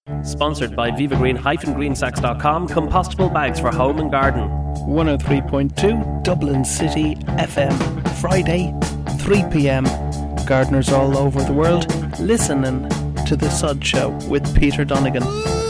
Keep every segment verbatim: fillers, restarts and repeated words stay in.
Sponsored by Viva Green Green Sacks dot com, compostable bags for home and garden. one oh three point two Dublin City F M, Friday, three p.m. Gardeners all over the world listening to The Sod Show with Peter Donegan.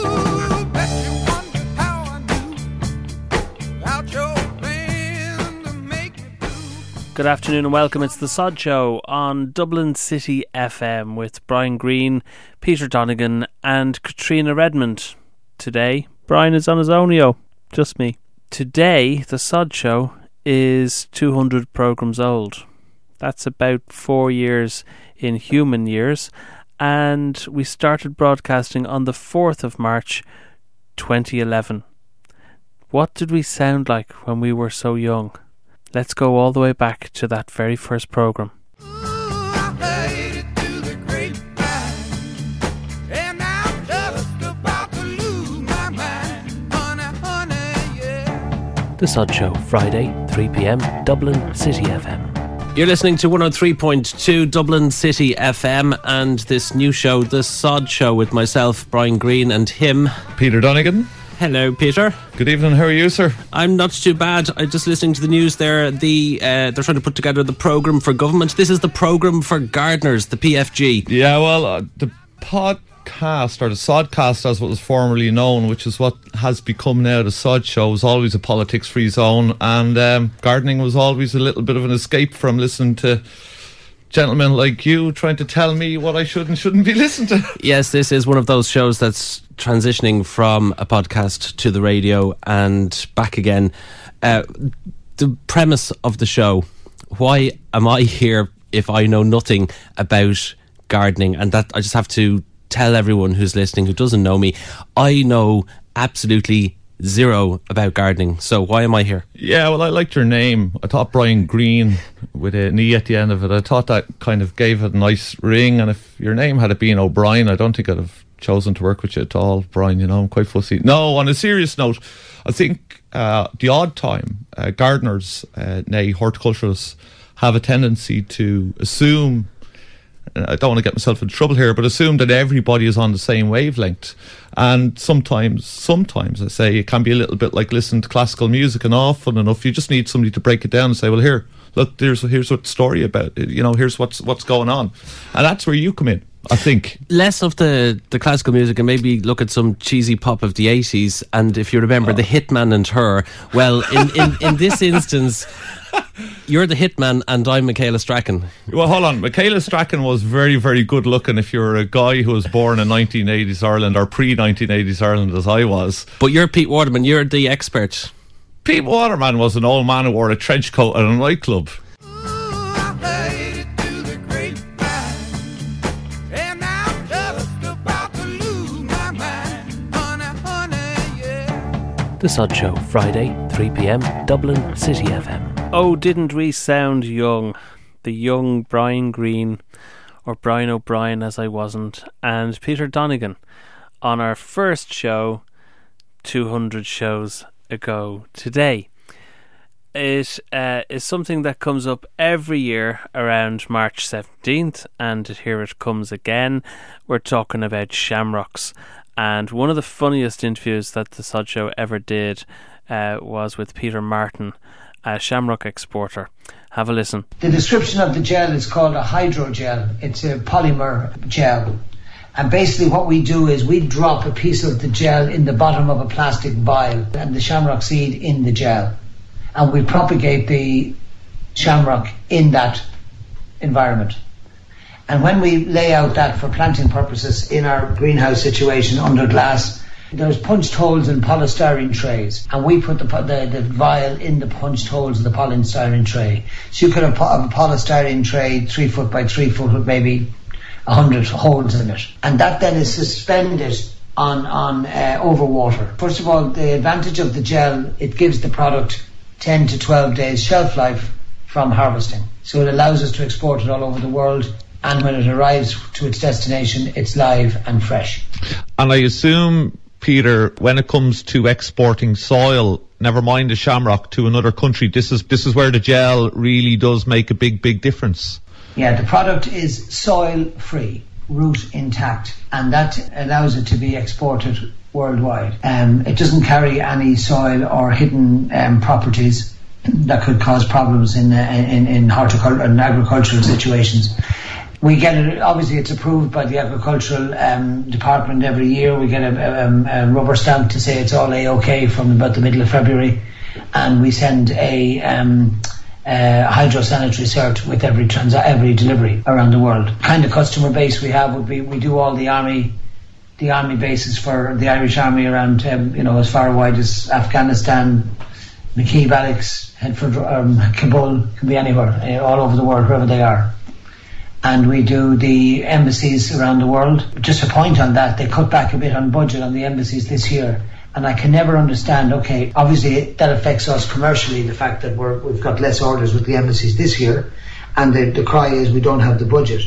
Good afternoon and welcome. It's The Sod Show on Dublin City F M with Brian Greene, Peter Donegan and Katrina Redmond. Today, Brian is on his ownio, just me. Today, The Sod Show is two hundred programmes old. That's about four years in human years. And we started broadcasting on the fourth of March, twenty eleven. What did we sound like when we were so young? Let's go all the way back to that very first programme. The Sod Show, Friday, three p.m, Dublin City F M. You're listening to one oh three point two Dublin City F M and this new show, The Sod Show, with myself, Brian Greene, and him, Peter Donegan. Hello, Peter. Good evening. How are you, sir? I'm not too bad. I'm just listening to the news there. The uh, they're trying to put together the programme for government. This is the programme for gardeners, the P F G. Yeah, well, uh, the podcast, or the Sodcast as what was formerly known, which is what has become now the Sod Show, was always a politics-free zone, and um, gardening was always a little bit of an escape from listening to gentlemen like you trying to tell me what I should and shouldn't be listening to. Yes, this is one of those shows that's transitioning from a podcast to the radio and back again. Uh, the premise of the show: why am I here if I know nothing about gardening? And that I just have to tell everyone who's listening who doesn't know me, I know absolutely zero about gardening. So why am I here? Yeah, well, I liked your name. I thought Brian Greene with an E at the end of it. I thought that kind of gave it a nice ring. And if your name had it been O'Brien, I don't think I'd have chosen to work with you at all, Brian. You know, I'm quite fussy. No, on a serious note, I think uh, the odd time uh, gardeners, uh, nay, horticulturists, have a tendency to assume, I don't want to get myself in trouble here, but assume that everybody is on the same wavelength. And sometimes, sometimes I say it can be a little bit like listening to classical music, and often enough you just need somebody to break it down and say, well, here, look, there's here's what the story about it. You know, here's what's what's going on. And that's where you come in, I think. Less of the, the classical music and maybe look at some cheesy pop of the eighties. And if you remember oh. the Hitman and Her, well, in, in, in this instance, you're the Hitman and I'm Michaela Strachan. Well, hold on. Michaela Strachan was very, very good looking if you're a guy who was born in nineteen eighties Ireland, or pre-nineteen eighties Ireland as I was. But you're Pete Waterman, you're the expert. Pete Waterman was an old man who wore a trench coat at a nightclub. The Sod Show, Friday, three p.m, Dublin City F M. Oh, didn't we sound young? The young Brian Greene, or Brian O'Brien as I wasn't, and Peter Donegan on our first show two hundred shows ago today. It uh, is something that comes up every year around March seventeenth, and here it comes again. We're talking about shamrocks. And one of the funniest interviews that the Sod Show ever did uh, was with Peter Martin, a shamrock exporter. Have a listen. The description of the gel is called a hydrogel. It's a polymer gel. And basically what we do is we drop a piece of the gel in the bottom of a plastic vial and the shamrock seed in the gel. And we propagate the shamrock in that environment. And when we lay out that for planting purposes in our greenhouse situation under glass, there's punched holes in polystyrene trays, and we put the, the the vial in the punched holes of the polystyrene tray. So you could have a polystyrene tray three foot by three foot with maybe a hundred holes in it, and that then is suspended on on uh, over water. First of all, the advantage of the gel, it gives the product ten to twelve days shelf life from harvesting, so it allows us to export it all over the world. And when it arrives to its destination, it's live and fresh. And I assume, Peter, when it comes to exporting soil, never mind the shamrock, to another country, this is this is where the gel really does make a big, big difference. Yeah, the product is soil free. root intact, and that allows it to be exported worldwide. Um, it doesn't carry any soil or hidden um, properties that could cause problems in in, in horticultural and agricultural situations. We get it, obviously it's approved by the agricultural um, department every year. We get a, a, a rubber stamp to say it's all A-OK from about the middle of February, and we send a um, uh, hydrosanitary cert with every trans- every delivery around the world. The kind of customer base we have would be, we do all the army the army bases for the Irish Army around, um, you know, as far wide as Afghanistan, McKee Barracks, Headford, um, Kabul, can be anywhere, uh, all over the world, wherever they are. And we do the embassies around the world. Just a point on that, they cut back a bit on budget on the embassies this year. And I can never understand, okay, obviously that affects us commercially, the fact that we're, we've got less orders with the embassies this year. And the, the cry is we don't have the budget.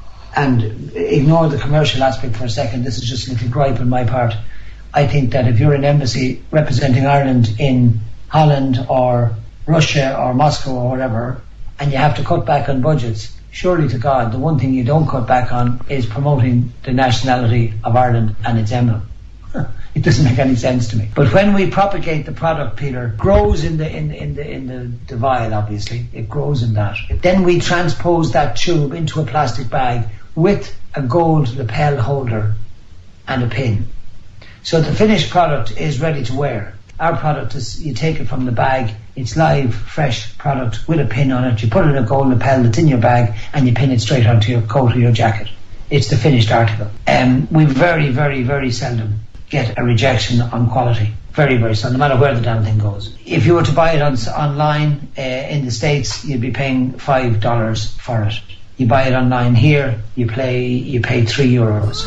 And ignore the commercial aspect for a second, this is just a little gripe on my part. I think that if you're an embassy representing Ireland in Holland or Russia or Moscow or whatever, and you have to cut back on budgets, surely to God, the one thing you don't cut back on is promoting the nationality of Ireland and its emblem. It doesn't make any sense to me. But when we propagate the product, Peter, grows in the in, in the in the, the vial, obviously. It grows in that. Then we transpose that tube into a plastic bag with a gold lapel holder and a pin. So the finished product is ready to wear. Our product is, you take it from the bag, it's live, fresh product with a pin on it. You put it in a gold lapel that's in your bag and you pin it straight onto your coat or your jacket. It's the finished article. Um, we very, very, very seldom get a rejection on quality. Very, very seldom, no matter where the damn thing goes. If you were to buy it on, online uh, in the States, you'd be paying five dollars for it. You buy it online here, you play, you pay three euros.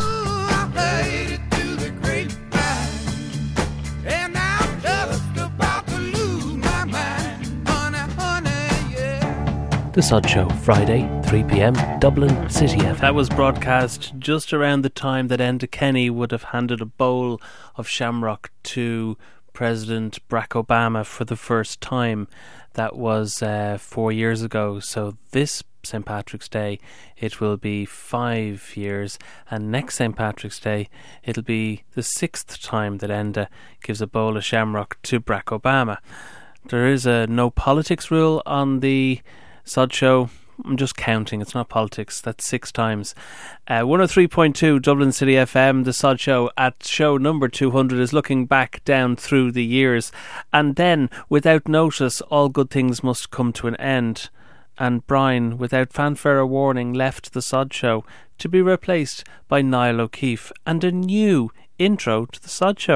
The Sod Show, Friday, three p.m, Dublin City F M. That was broadcast just around the time that Enda Kenny would have handed a bowl of shamrock to President Barack Obama for the first time. That was uh, four years ago. So this Saint Patrick's Day, it will be five years. And next Saint Patrick's Day, it'll be the sixth time that Enda gives a bowl of shamrock to Barack Obama. There is a no politics rule on the Sod Show. I'm just counting, it's not politics. That's six times. uh, one oh three point two Dublin City F M. The Sod Show at show number two hundred is looking back down through the years, and then without notice all good things must come to an end, and Brian, without fanfare or warning, left the Sod Show to be replaced by Niall O'Keefe and a new intro to the Sod Show.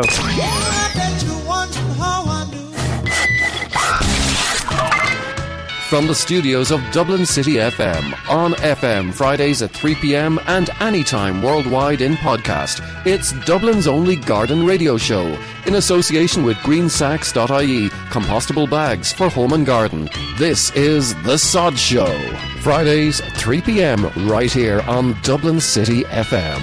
From the studios of Dublin City F M, on F M Fridays at three p.m. and anytime worldwide in podcast, it's Dublin's only garden radio show, in association with green sacks dot I E, compostable bags for home and garden. This is The Sod Show, Fridays three p.m. right here on Dublin City F M.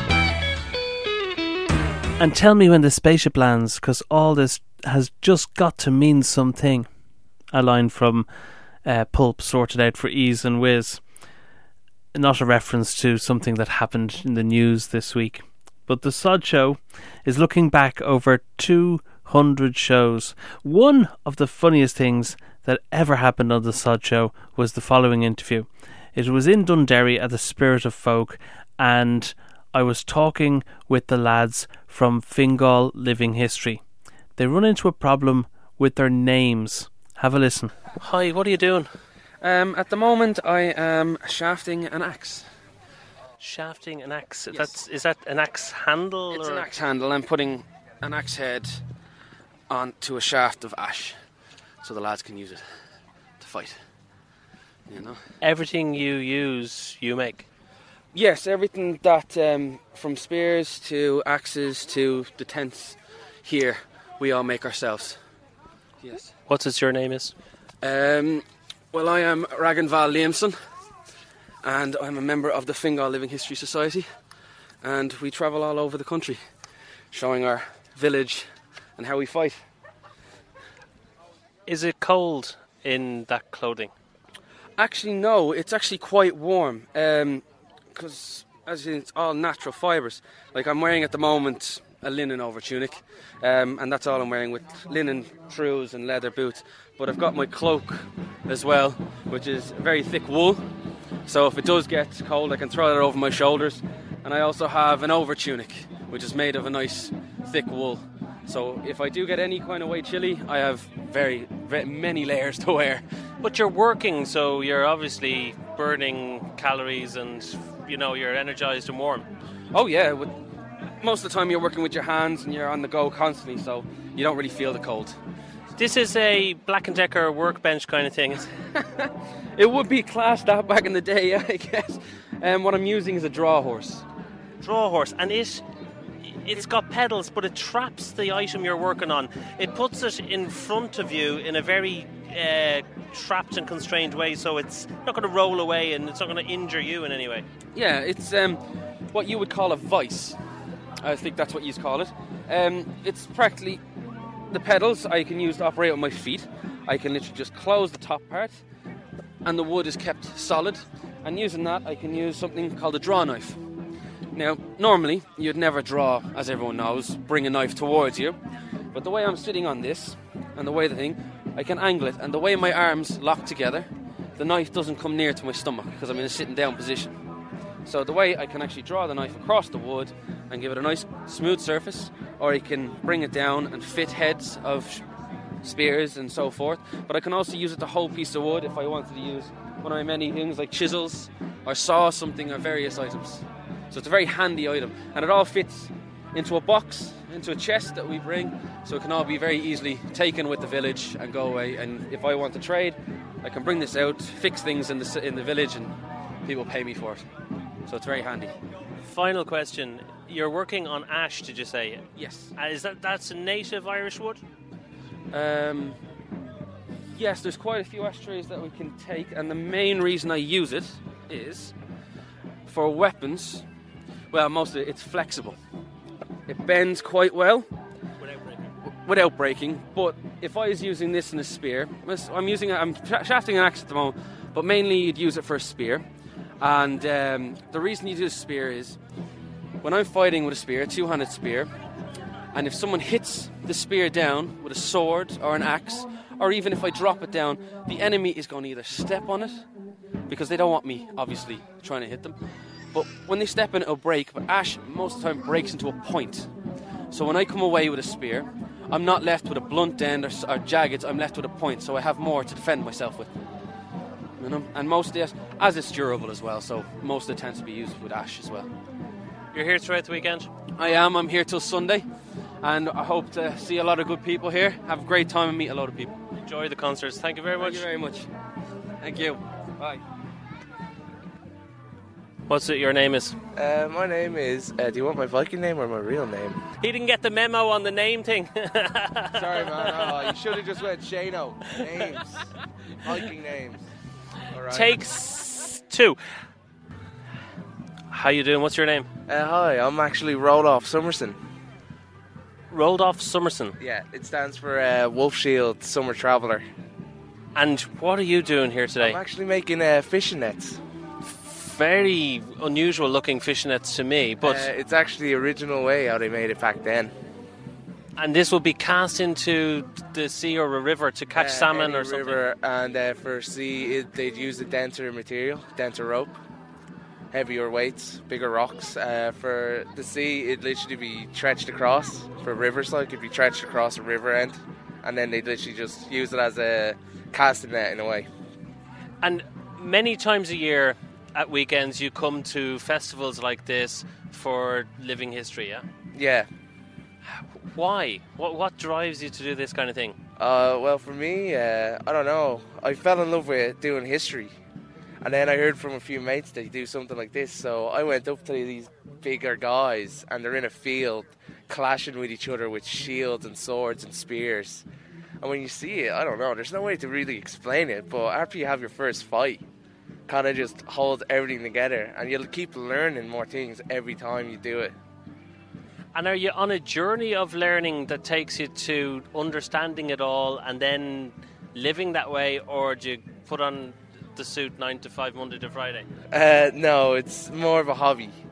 And tell me when the spaceship lands, because all this has just got to mean something. A line from Uh, Pulp, sorted out for ease and whiz. Not a reference to something that happened in the news this week. But the Sod Show is looking back over two hundred shows. One of the funniest things that ever happened on the Sod Show was the following interview. It was in Dundee at the Spirit of Folk, and I was talking with the lads from Fingal Living History. They run into a problem with their names. Have a listen. Hi, what are you doing? Um, at the moment, I am shafting an axe. Shafting an axe. Yes. That's is that an axe handle? It's or? an axe handle. I'm putting an axe head onto a shaft of ash, so the lads can use it to fight. You know. Everything you use, you make. Yes, everything that um, from spears to axes to the tents here, we all make ourselves. Yes. What is your name is? Um, well, I am Ragnval Liamson, and I'm a member of the Fingal Living History Society, and we travel all over the country, showing our village and how we fight. Is it cold in that clothing? Actually, no, it's actually quite warm, because um, as you, it's all natural fibres. Like I'm wearing at the moment a linen over tunic, um, and that's all I'm wearing, with linen trews and leather boots. But I've got my cloak as well, which is very thick wool, so if it does get cold I can throw that over my shoulders. And I also have an over tunic, which is made of a nice thick wool, so if I do get any kind of way chilly, I have very, very many layers to wear. But you're working, so you're obviously burning calories and, you know, you're energised and warm. Oh yeah, with, most of the time you're working with your hands and you're on the go constantly, so you don't really feel the cold. This is a Black and Decker workbench kind of thing. It would be classed that back in the day, yeah, I guess. Um, what I'm using is a draw horse. Draw horse, and it, it's got pedals, but it traps the item you're working on. It puts it in front of you in a very uh, trapped and constrained way, so it's not going to roll away and it's not going to injure you in any way. Yeah, it's um, what you would call a vice. I think that's what you call it. Um, it's practically the pedals I can use to operate with my feet. I can literally just close the top part and the wood is kept solid, and using that I can use something called a draw knife. Now, normally you'd never draw, as everyone knows, bring a knife towards you, but the way I'm sitting on this and the way the thing, I can angle it, and the way my arms lock together, the knife doesn't come near to my stomach because I'm in a sitting down position. So the way I can actually draw the knife across the wood and give it a nice smooth surface, or I can bring it down and fit heads of spears and so forth, but I can also use it the whole piece of wood if I wanted to use one of my many things like chisels or saw something or various items. So it's a very handy item, and it all fits into a box, into a chest that we bring, so it can all be very easily taken with the village and go away. And if I want to trade, I can bring this out, fix things in the in the village, and people pay me for it. So it's very handy. Final question. You're working on ash, did you say? Yes. Uh, is that that's a native Irish wood? Um, yes, there's quite a few ashtrays that we can take, and the main reason I use it is for weapons. Well, mostly it's flexible. It bends quite well Without breaking. without breaking. But if I was using this in a spear, I'm using it, I'm shafting an axe at the moment, but mainly you'd use it for a spear. And um, the reason you do a spear is when I'm fighting with a spear, a two-handed spear, and if someone hits the spear down with a sword or an axe, or even if I drop it down, the enemy is going to either step on it, because they don't want me, obviously, trying to hit them, but when they step in, it'll break. But ash, most of the time, breaks into a point. So when I come away with a spear, I'm not left with a blunt end or, or jagged, I'm left with a point, so I have more to defend myself with. You know? And most of it, as it's durable as well, so most of it tends to be used with ash as well. You're here throughout the weekend? I am, I'm here till Sunday, and I hope to see a lot of good people here, have a great time and meet a lot of people. Enjoy the concerts. Thank you very much. Thank you very much. Thank you. Bye. What's it your name is? Uh, my name is... Uh, do you want my Viking name or my real name? He didn't get the memo on the name thing. Sorry, man. Oh, you should have just went Shano. Names. Viking names. All right. Takes two. How you doing? What's your name? Uh, hi, I'm actually Rodolph Summerson. Rodolph Summerson. Yeah, it stands for uh, Wolf Shield Summer Traveller. And what are you doing here today? I'm actually making uh, fishing nets. Very unusual looking fishing nets to me, but Uh, it's actually the original way how they made it back then. and this will be cast into the sea or a river to catch Uh, salmon any or something. river, and uh, for sea, it, they'd use a denser material, denser rope, heavier weights, bigger rocks. Uh, for the sea, it'd literally be trenched across. For rivers, like it'd be trenched across a river end, and then they'd literally just use it as a casting net in a way. And many times a year at weekends you come to festivals like this for living history, yeah? Yeah. Why? What what drives you to do this kind of thing? Uh, well, for me, uh, I don't know. I fell in love with doing history. And then I heard from a few mates they do something like this. So I went up to these bigger guys, and they're in a field clashing with each other with shields and swords and spears. And when you see it, I don't know, there's no way to really explain it. But after you have your first fight, kind of just holds everything together. And you'll keep learning more things every time you do it. And are you on a journey of learning that takes you to understanding it all and then living that way, or do you put on the suit nine to five Monday to Friday? Uh, no, it's more of a hobby.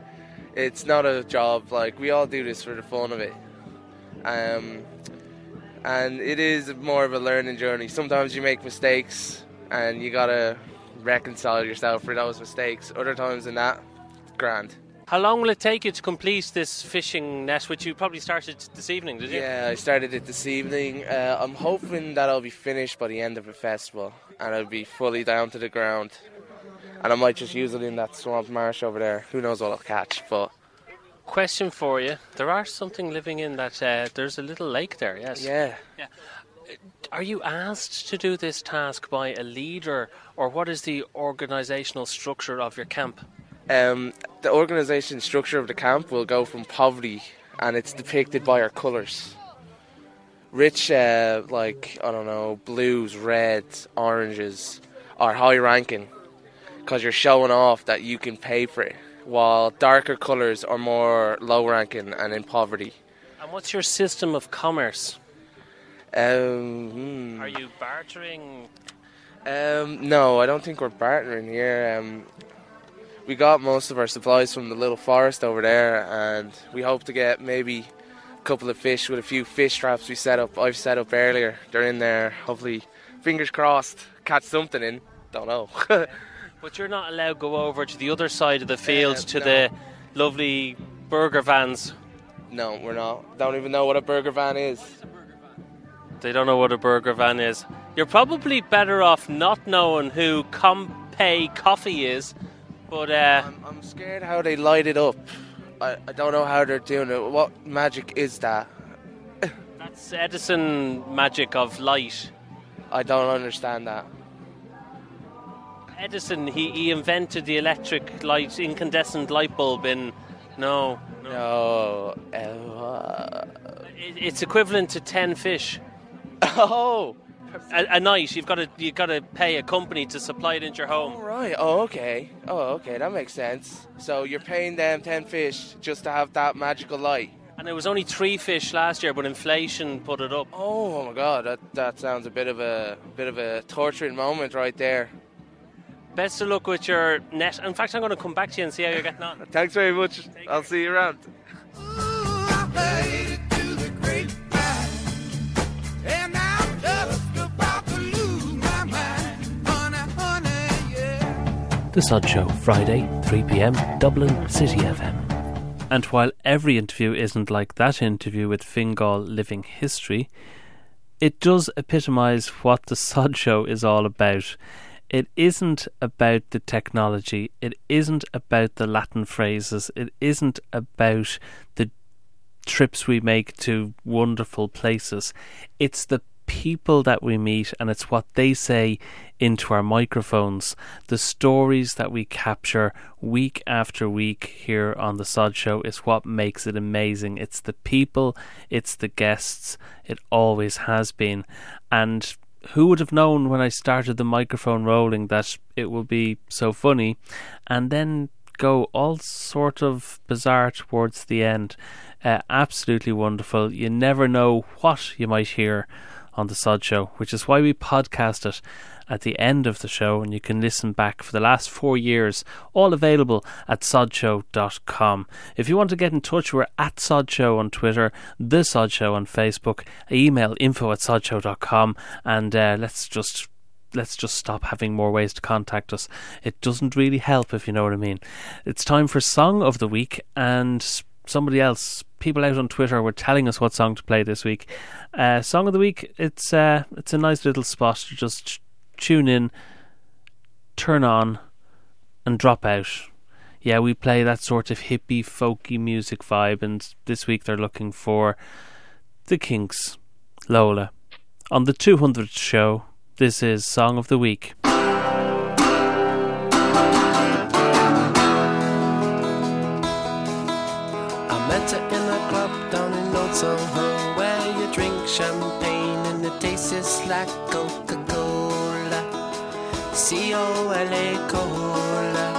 It's not a job. Like, we all do this for the fun of it. Um, and it is more of a learning journey. Sometimes you make mistakes and you gotta reconcile yourself for those mistakes. Other times than that, grand. How long will it take you to complete this fishing net, which you probably started this evening, did you? Yeah, I started it this evening. Uh, I'm hoping that I'll be finished by the end of the festival and I'll be fully down to the ground. And I might just use it in that swamp marsh over there. Who knows what I'll catch, but... Question for you. There are something living in that... Uh, there's a little lake there, yes? Yeah. yeah. Are you asked to do this task by a leader, or what is the organisational structure of your camp? Um, the organisation structure of the camp will go from poverty, and it's depicted by our colours. Rich, uh, like, I don't know, blues, reds, oranges, are high ranking, because you're showing off that you can pay for it, while darker colours are more low ranking and in poverty. And what's your system of commerce? Um, hmm. Are you bartering? Um, no, I don't think we're bartering here. Um, we got most of our supplies from the little forest over there, and we hope to get maybe a couple of fish with a few fish traps we set up. I've set up earlier. They're in there. Hopefully, fingers crossed, catch something in. Don't know. But you're not allowed to go over to the other side of the field uh, to no. the lovely burger vans. No, we're not. Don't even know what a burger van is. They don't know what a burger van is. You're probably better off not knowing who Compay Coffee is, but uh, I'm, I'm scared how they light it up. I, I don't know how they're doing it. What magic is that? That's Edison magic of light. I don't understand that. Edison, he, he invented the electric light, incandescent light bulb in... No. No. no uh, it, it's equivalent to ten fish. Oh. A, a night. You've got to you've got to pay a company to supply it into your home. Oh, right. Oh, okay. Oh, okay. That makes sense. So you're paying them ten fish just to have that magical light. And it was only three fish last year, but inflation put it up. Oh, oh my God. That that sounds a bit of a bit of a torturing moment right there. Best of luck with your net. In fact, I'm going to come back to you and see how you're getting on. Thanks very much. Take I'll care. see you around. The Sod Show, Friday, three p.m, Dublin City F M. And while every interview isn't like that interview with Fingal Living History, it does epitomise what the Sod Show is all about. It isn't about the technology, it isn't about the Latin phrases, it isn't about the trips we make to wonderful places. It's the people that we meet, and it's what they say into our microphones, the stories that we capture week after week here on the Sod Show is what makes it amazing. It's the people, it's the guests, it always has been. And who would have known when I started the microphone rolling that it will be so funny and then go all sort of bizarre towards the end. Uh, absolutely wonderful. You never know what you might hear on the Sod Show, which is why we podcast it at the end of the show, and you can listen back for the last four years, all available at sod show dot com. If you want to get in touch, we're at sodshow on Twitter, The Sod Show on Facebook, email info at sod show dot com, and uh, let's just let's just stop having more ways to contact us. It doesn't really help, if you know what I mean. It's time for Song of the Week, and somebody else, people out on Twitter were telling us what song to play this week. Uh, song of the Week, it's uh, it's a nice little spot to just tune in, turn on and drop out. Yeah, we play that sort of hippie, folky music vibe, and this week they're looking for The Kinks, Lola. On the two hundredth show, this is Song of the Week. I met her in a club down in Old Soho, where you drink champagne and it tastes like Coca-Cola, C O L A Cola.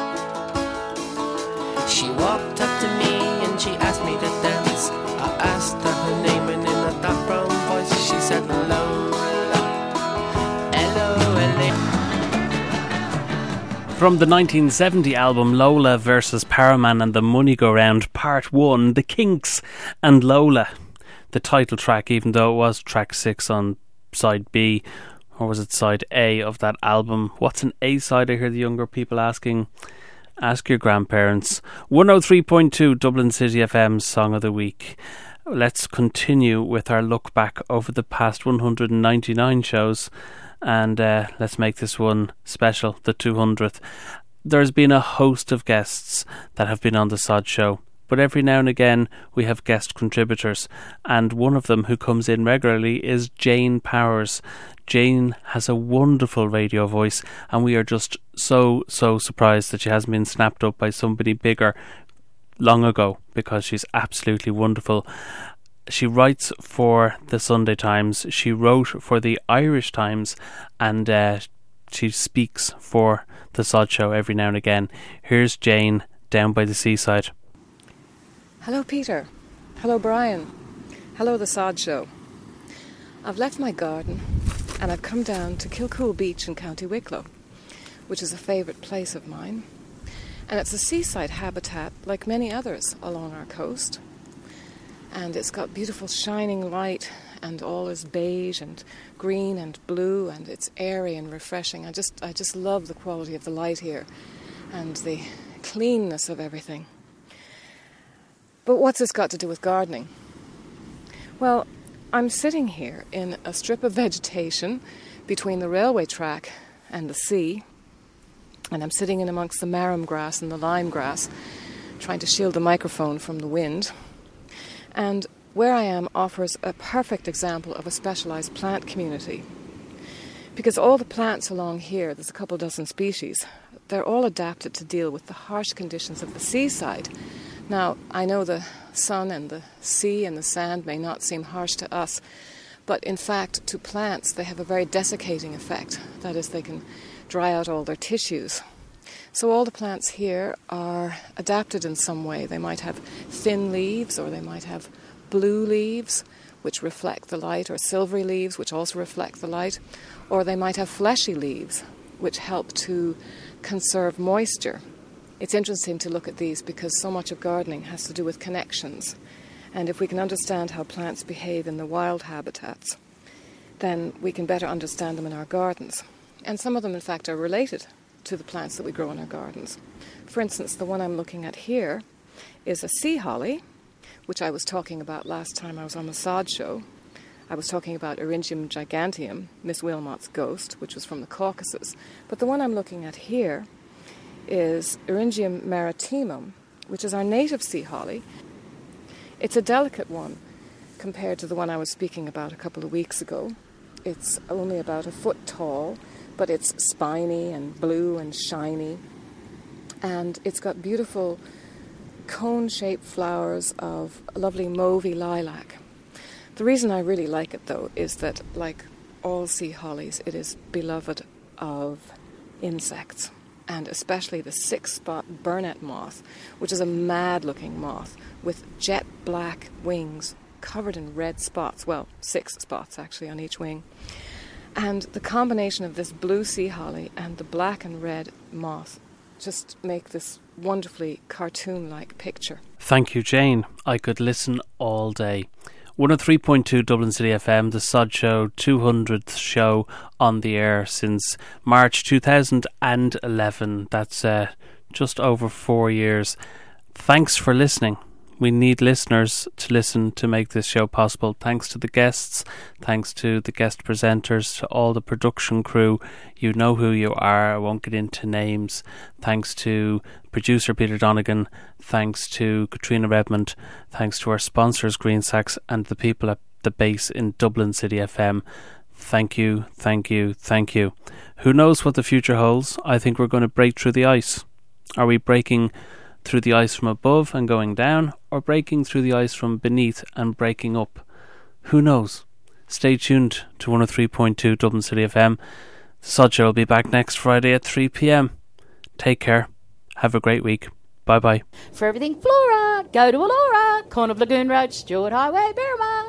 She walked up to me and she asked me to dance. I asked her her name, and in a dark brown voice she said Lola, L O L A. From the nineteen seventy album Lola versus Paraman and the Money Go Round Part one, The Kinks and Lola. The title track, even though it was track six on side B, or was it side A of that album? What's an A side? I hear the younger people asking. Ask your grandparents. one oh three point two Dublin City F M's Song of the Week. Let's continue with our look back over the past one hundred ninety-nine shows, and uh, let's make this one special, the two hundredth. There's been a host of guests that have been on the Sod Show, but every now and again we have guest contributors, and one of them who comes in regularly is Jane Powers. Jane has a wonderful radio voice, and we are just so, so surprised that she hasn't been snapped up by somebody bigger long ago, because she's absolutely wonderful. She writes for the Sunday Times, she wrote for the Irish Times, and uh, she speaks for the Sod Show every now and again. Here's Jane down by the seaside. Hello Peter. Hello Brian. Hello the Sod Show. I've left my garden and I've come down to Kilcool Beach in County Wicklow, which is a favourite place of mine. And it's a seaside habitat like many others along our coast. And it's got beautiful shining light, and all is beige and green and blue, and it's airy and refreshing. I just I just love the quality of the light here and the cleanness of everything. But what's this got to do with gardening? Well, I'm sitting here in a strip of vegetation between the railway track and the sea, and I'm sitting in amongst the marram grass and the lime grass, trying to shield the microphone from the wind. And where I am offers a perfect example of a specialised plant community. Because all the plants along here, there's a couple dozen species, they're all adapted to deal with the harsh conditions of the seaside. Now, I know the sun and the sea and the sand may not seem harsh to us, but in fact, to plants, they have a very desiccating effect. That is, they can dry out all their tissues. So all the plants here are adapted in some way. They might have thin leaves, or they might have blue leaves, which reflect the light, or silvery leaves, which also reflect the light, or they might have fleshy leaves, which help to conserve moisture. It's interesting to look at these because so much of gardening has to do with connections. And if we can understand how plants behave in the wild habitats, then we can better understand them in our gardens. And some of them, in fact, are related to the plants that we grow in our gardens. For instance, the one I'm looking at here is a sea holly, which I was talking about last time I was on the Sod Show. I was talking about Eryngium giganteum, Miss Wilmot's ghost, which was from the Caucasus. But the one I'm looking at here is Eryngium maritimum, which is our native sea holly. It's a delicate one compared to the one I was speaking about a couple of weeks ago. It's only about a foot tall, but it's spiny and blue and shiny. And it's got beautiful cone-shaped flowers of lovely mauvey lilac. The reason I really like it, though, is that, like all sea hollies, it is beloved of insects, and especially the six-spot burnet moth, which is a mad-looking moth with jet black wings covered in red spots. Well, six spots, actually, on each wing. And the combination of this blue sea holly and the black and red moth just make this wonderfully cartoon-like picture. Thank you, Jane. I could listen all day. one oh three point two Dublin City F M, the Sod Show, two hundredth show on the air since March two thousand eleven. That's uh, just over four years. Thanks for listening. We need listeners to listen to make this show possible. Thanks to the guests, thanks to the guest presenters, to all the production crew. You know who you are. I won't get into names. Thanks to producer Peter Donegan. Thanks to Katrina Redmond. Thanks to our sponsors, Green Sacks, and the people at the base in Dublin City F M. Thank you, thank you, thank you. Who knows what the future holds? I think we're going to break through the ice. Are we breaking through the ice from above and going down, or breaking through the ice from beneath and breaking up? Who knows? Stay tuned to one oh three point two Dublin City F M. The Sod Show will be back next Friday at three p.m. Take care. Have a great week. Bye bye. For everything Flora, go to Alora, corner of Lagoon Road, Stewart Highway, Berrima.